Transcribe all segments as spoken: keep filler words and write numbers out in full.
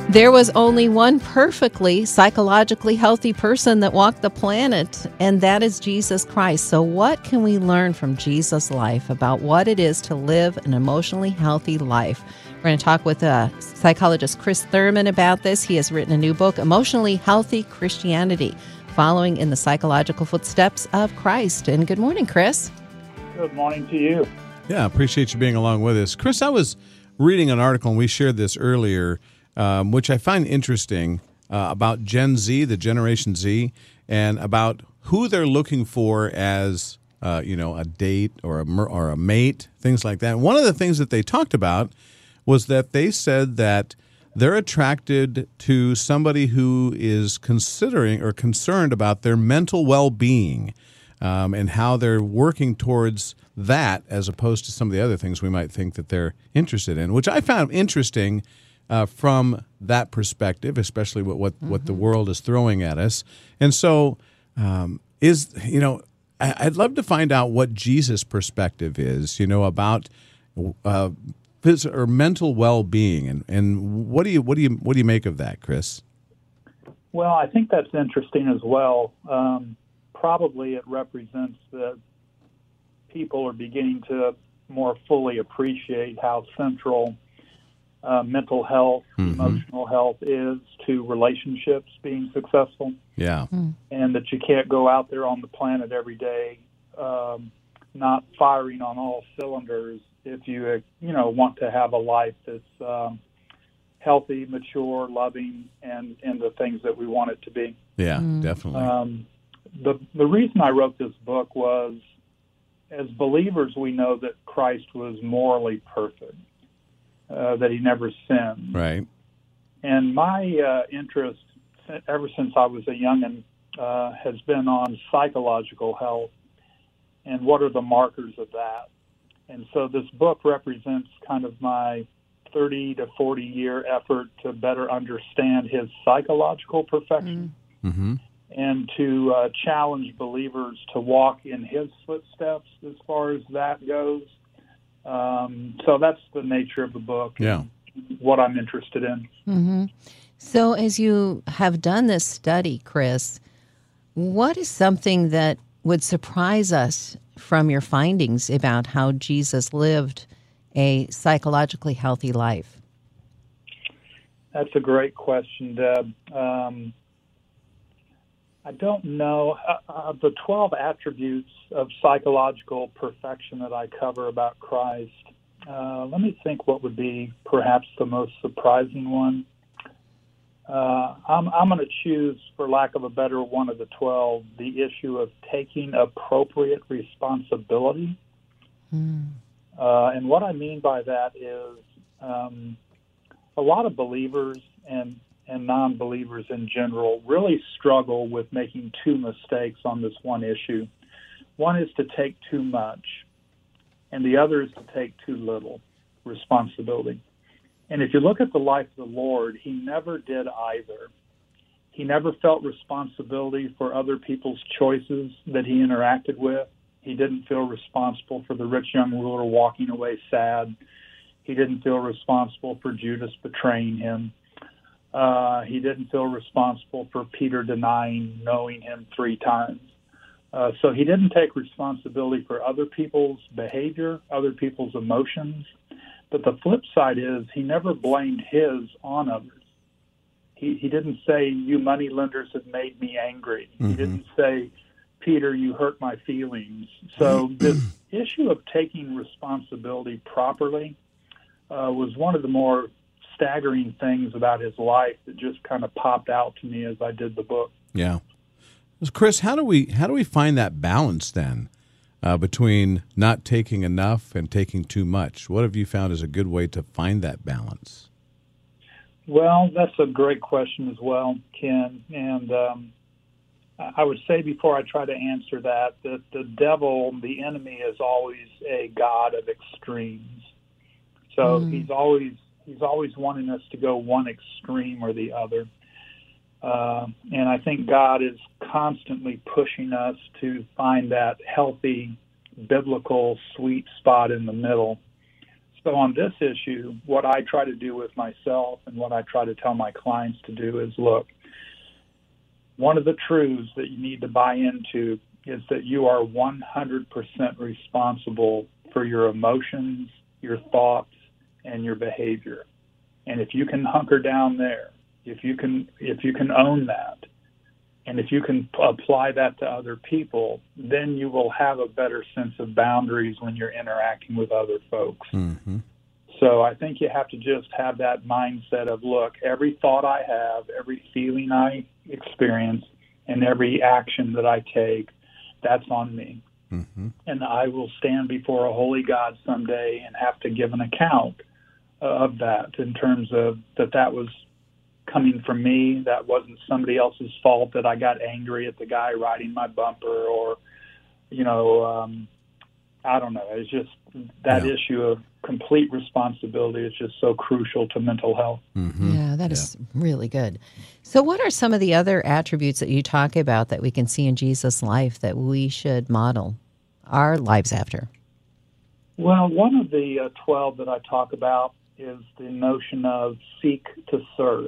There was only one perfectly psychologically healthy person that walked the planet, and that is Jesus Christ. So what can we learn from Jesus' life about what it is to live an emotionally healthy life? We're going to talk with uh, psychologist Chris Thurman about this. He has written a new book, Emotionally Healthy Christianity, following in the psychological footsteps of Christ. And good morning, Chris. Good morning to you. Yeah, I appreciate you being along with us. Chris, I was reading an article, and we shared this earlier, um, which I find interesting, uh, about Gen Z, the Generation Z, and about who they're looking for as, uh, you know, a date or a or a mate, things like that. And one of the things that they talked about was that they said that they're attracted to somebody who is considering or concerned about their mental well-being, um, and how they're working towards that as opposed to some of the other things we might think that they're interested in, which I found interesting uh, from that perspective, especially what what, mm-hmm. what the world is throwing at us. And so um, is, you know, I, I'd love to find out what Jesus' perspective is, you know, about uh, physical or mental well-being, and, and what do you what do you what do you make of that, Chris? Well, I think that's interesting as well. Um, probably it represents that people are beginning to more fully appreciate how central uh, mental health, mm-hmm. emotional health is to relationships being successful. Yeah. Mm. And that you can't go out there on the planet every day um, not firing on all cylinders if you, uh, you know, want to have a life that's um, healthy, mature, loving, and, and the things that we want it to be. Yeah, mm. definitely. Um, the the reason I wrote this book was, as believers, we know that Christ was morally perfect, uh, that he never sinned. Right. And my uh, interest, ever since I was a youngin', uh, has been on psychological health and what are the markers of that. And so this book represents kind of my thirty to forty year effort to better understand his psychological perfection. Mm-hmm. And to uh, challenge believers to walk in his footsteps as far as that goes. Um, so that's the nature of the book. Yeah. And what I'm interested in. Mm-hmm. So as you have done this study, Chris, what is something that would surprise us from your findings about how Jesus lived a psychologically healthy life? That's a great question, Deb. Um, I don't know. Uh, uh, the twelve attributes of psychological perfection that I cover about Christ, uh, let me think what would be perhaps the most surprising one. Uh, I'm, I'm going to choose, for lack of a better one of the twelve, the issue of taking appropriate responsibility. Mm. Uh, and what I mean by that is um, a lot of believers and and non-believers in general really struggle with making two mistakes on this one issue. One is to take too much, and the other is to take too little responsibility. And if you look at the life of the Lord, he never did either. He never felt responsibility for other people's choices that he interacted with. He didn't feel responsible for the rich young ruler walking away sad. He didn't feel responsible for Judas betraying him. Uh, he didn't feel responsible for Peter denying knowing him three times. Uh, so he didn't take responsibility for other people's behavior, other people's emotions. But the flip side is he never blamed his on others. He, he didn't say, you money lenders have made me angry. Mm-hmm. He didn't say, Peter, you hurt my feelings. So this issue of taking responsibility properly uh, was one of the more staggering things about his life that just kind of popped out to me as I did the book. Yeah. Chris, how do we how do we find that balance then uh, between not taking enough and taking too much? What have you found is a good way to find that balance? Well, that's a great question as well, Ken. And um, I would say before I try to answer that, that the devil, the enemy, is always a god of extremes. So mm. he's always He's always wanting us to go one extreme or the other. Uh, and I think God is constantly pushing us to find that healthy, biblical, sweet spot in the middle. So on this issue, what I try to do with myself and what I try to tell my clients to do is, look, one of the truths that you need to buy into is that you are one hundred percent responsible for your emotions, your thoughts, and your behavior. And if you can hunker down there, if you can if you can own that, and if you can p- apply that to other people, then you will have a better sense of boundaries when you're interacting with other folks. Mm-hmm. So I think you have to just have that mindset of, look, every thought I have, every feeling I experience, and every action that I take, that's on me. Mm-hmm. And I will stand before a holy God someday and have to give an account of that, in terms of that that was coming from me, that wasn't somebody else's fault, that I got angry at the guy riding my bumper, or, you know, um, I don't know. It's just that Yeah. issue of complete responsibility is just so crucial to mental health. Mm-hmm. Yeah, that is really good. So what are some of the other attributes that you talk about that we can see in Jesus' life that we should model our lives after? Well, one of the uh, twelve that I talk about is the notion of seek to serve.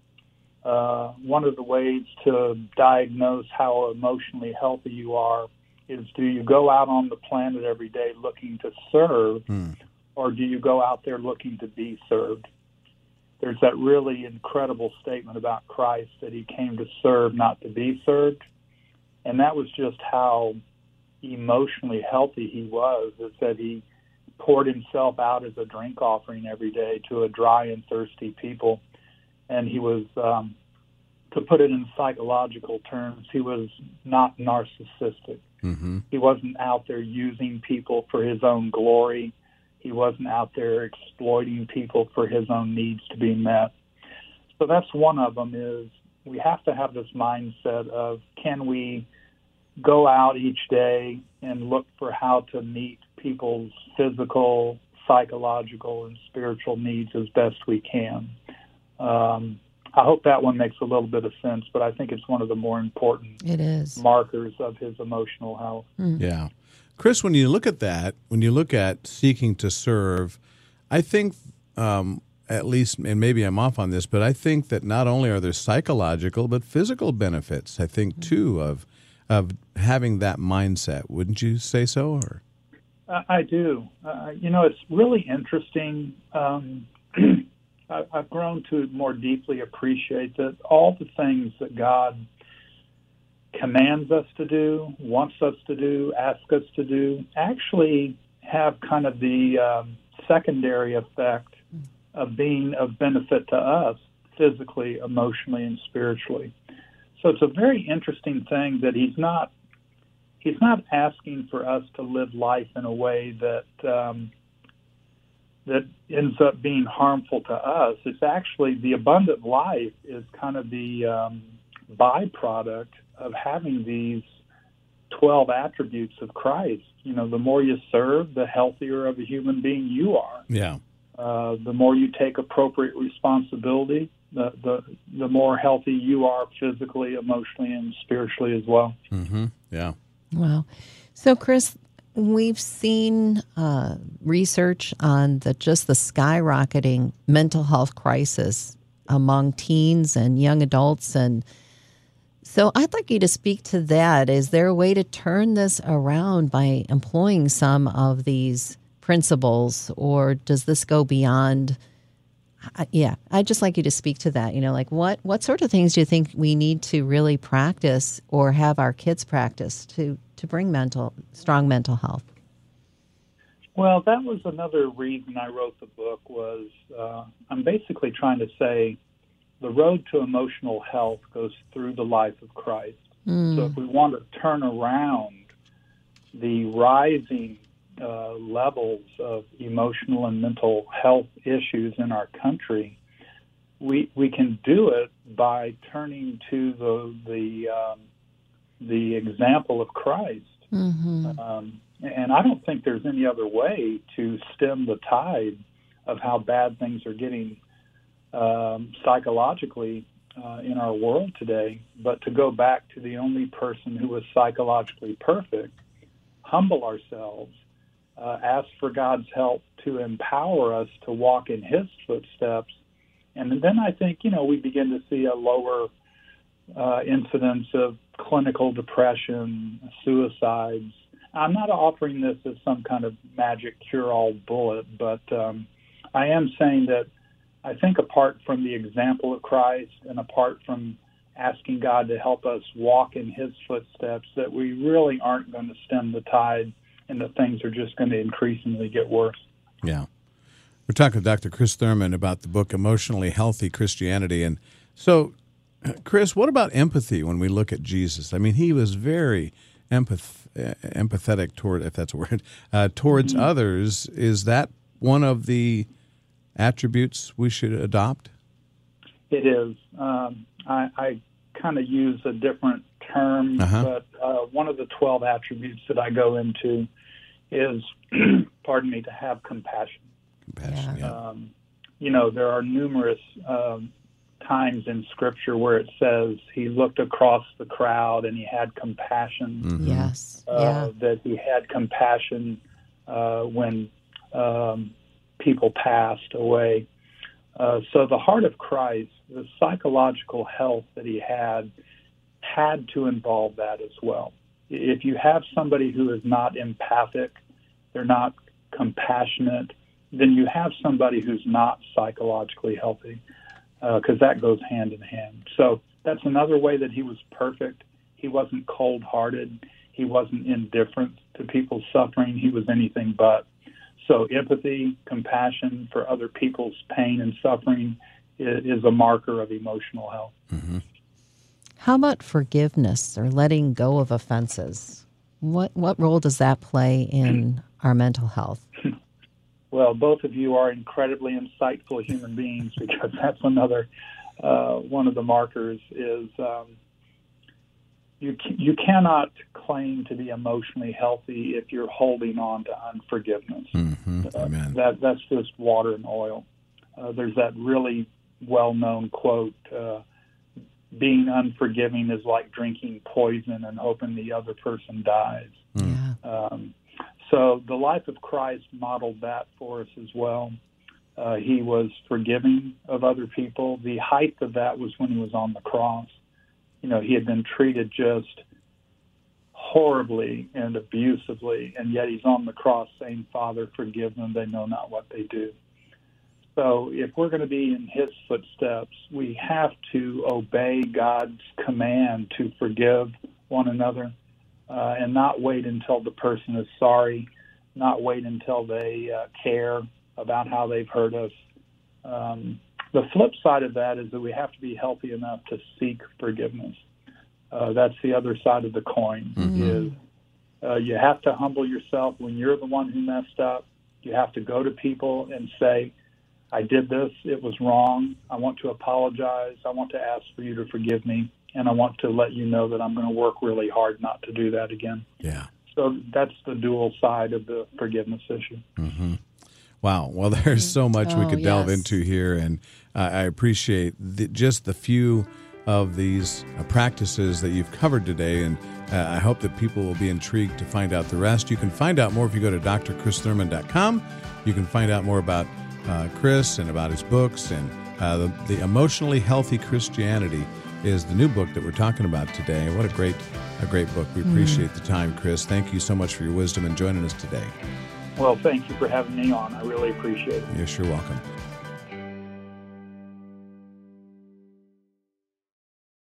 Uh, one of the ways to diagnose how emotionally healthy you are is, do you go out on the planet every day looking to serve, Mm. or do you go out there looking to be served? There's that really incredible statement about Christ that he came to serve, not to be served. And that was just how emotionally healthy he was, is that he poured himself out as a drink offering every day to a dry and thirsty people. And he was, um, to put it in psychological terms, he was not narcissistic. Mm-hmm. He wasn't out there using people for his own glory. He wasn't out there exploiting people for his own needs to be met. So that's one of them, is we have to have this mindset of, can we go out each day and look for how to meet people's physical, psychological, and spiritual needs as best we can. Um, I hope that one makes a little bit of sense, but I think it's one of the more important It is. markers of his emotional health. Mm. Yeah. Chris, when you look at that, when you look at seeking to serve, I think, um, at least, and maybe I'm off on this, but I think that not only are there psychological, but physical benefits, I think, too, of of having that mindset. Wouldn't you say so? Or I, I do. Uh, you know, it's really interesting. Um, I, I've grown to more deeply appreciate that all the things that God commands us to do, wants us to do, asks us to do, actually have kind of the um, secondary effect of being of benefit to us physically, emotionally, and spiritually. So it's a very interesting thing that he's not he's not asking for us to live life in a way that um, that ends up being harmful to us. It's actually, the abundant life is kind of the um, byproduct of having these twelve attributes of Christ. You know, the more you serve, the healthier of a human being you are. yeah, Uh, the more you take appropriate responsibility, the, the the more healthy you are physically, emotionally, and spiritually as well. mm-hmm. yeah, Wow. So, Chris, we've seen uh, research on the just the skyrocketing mental health crisis among teens and young adults. And so I'd like you to speak to that. Is there a way to turn this around by employing some of these principles, or does this go beyond? Uh, yeah, I'd just like you to speak to that. You know, like what, what sort of things do you think we need to really practice or have our kids practice to, to bring mental, strong mental health? Well, that was another reason I wrote the book, was uh, I'm basically trying to say the road to emotional health goes through the life of Christ. Mm. So if we want to turn around the rising uh, levels of emotional and mental health issues in our country, we we can do it by turning to the the um, the example of Christ. Mm-hmm. Um, and I don't think there's any other way to stem the tide of how bad things are getting um, psychologically uh, in our world today, but to go back to the only person who was psychologically perfect, humble ourselves, uh, ask for God's help to empower us to walk in His footsteps. And then I think, you know, we begin to see a lower uh, incidence of clinical depression, suicides. I'm not offering this as some kind of magic cure-all bullet, but um, I am saying that I think apart from the example of Christ and apart from asking God to help us walk in His footsteps, that we really aren't going to stem the tide and that things are just going to increasingly get worse. Yeah. We're talking to Doctor Chris Thurman about the book Emotionally Healthy Christianity. And so, Chris, what about empathy when we look at Jesus? I mean, he was very empath- empathetic toward, if that's a word, uh, towards mm-hmm. others. Is that one of the attributes we should adopt? It is. Um, I, I kind of use a different term, uh-huh. but uh, one of the twelve attributes that I go into is, pardon me, to have compassion. Compassion, yeah. Um, you know, there are numerous um, times in Scripture where it says he looked across the crowd and he had compassion. Mm-hmm. Yes, uh, yeah. That he had compassion uh, when um, people passed away. Uh, so the heart of Christ, the psychological health that he had, had to involve that as well. If you have somebody who is not empathic, they're not compassionate, then you have somebody who's not psychologically healthy, because uh, that goes hand in hand. So that's another way that he was perfect. He wasn't cold-hearted. He wasn't indifferent to people's suffering. He was anything but. So empathy, compassion for other people's pain and suffering is, is a marker of emotional health. Mm-hmm. How about forgiveness or letting go of offenses? What what role does that play in our mental health? Well, both of you are incredibly insightful human beings, because that's another uh, one of the markers is um, you you cannot claim to be emotionally healthy if you're holding on to unforgiveness. Mm-hmm. Uh, Amen. That that's just water and oil. Uh, there's that really well-known quote: uh, "Being unforgiving is like drinking poison and hoping the other person dies." Yeah. Um, So the life of Christ modeled that for us as well. Uh, he was forgiving of other people. The height of that was when he was on the cross. You know, he had been treated just horribly and abusively, and yet he's on the cross saying, "Father, forgive them. They know not what they do." So if we're going to be in his footsteps, we have to obey God's command to forgive one another. Uh, and not wait until the person is sorry, not wait until they uh, care about how they've hurt us. Um, the flip side of that is that we have to be healthy enough to seek forgiveness. Uh, that's the other side of the coin. Mm-hmm. Is uh, you have to humble yourself when you're the one who messed up. You have to go to people and say, "I did this. It was wrong. I want to apologize. I want to ask for you to forgive me. And I want to let you know that I'm going to work really hard not to do that again." Yeah. So that's the dual side of the forgiveness issue. Mm-hmm. Wow. Well, there's so much oh, we could delve yes. into here, and uh, I appreciate the, just the few of these uh, practices that you've covered today, and uh, I hope that people will be intrigued to find out the rest. You can find out more if you go to d r chris thurman dot com. You can find out more about uh, Chris and about his books, and uh, the, the Emotionally Healthy Christianity is the new book that we're talking about today. What a great, a great book. We appreciate mm. the time, Chris. Thank you so much for your wisdom and joining us today. Well, thank you for having me on. I really appreciate it. You're sure welcome.